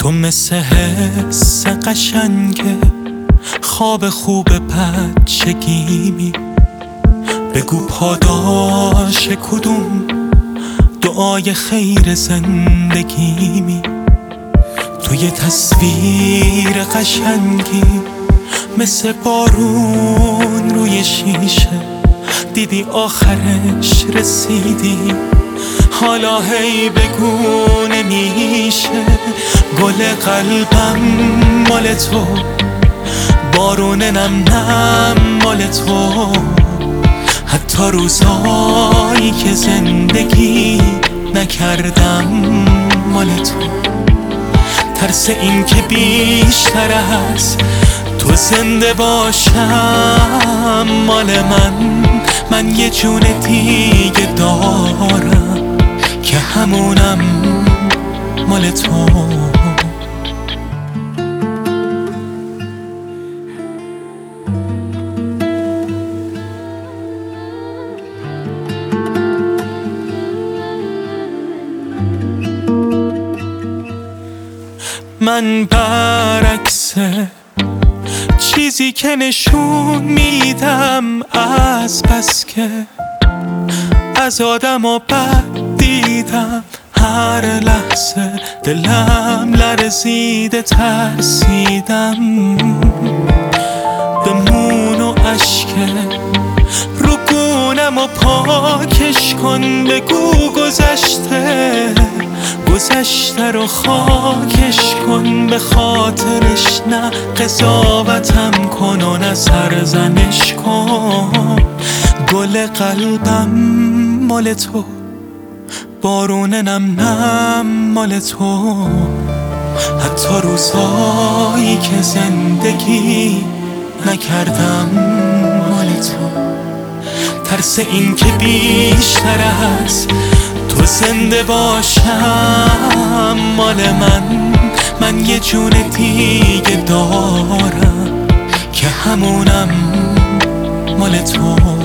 تو مثل حس قشنگ خواب خوب بچگیمی. بگو پاداش کدوم دعای خیر زندگیمی. تو یه تصویر قشنگی مثل بارون روی شیشه، دیدی آخرش رسیدی، حالا هی بگو نمیشه. گل قلبم مال تو، بارون نم نم مال تو، حتی روزایی که زندگی نکردم مال تو. ترس این که بیشتر از تو زنده باشم مال من یه جون دیگه دارم که همونم مال تو. من برعکس چیزی که نشون میدم، از بس که از آدم و بد دیدم، هر لحظه دلم لرزیده ترسیدم. به مون و اشکه رو گونم و پاکش کن، بگو گذشته رو خاکش کن، به خاطرش نه قضاوتم کن و نه سرزنش کن. گل قلبم مال تو، بارون نم نم مال تو، حتی روزایی که زندگی نکردم مال تو. ترس این که بیشتر از تو زنده باشم مال من یه جون دیگه دارم که همونم مال تو.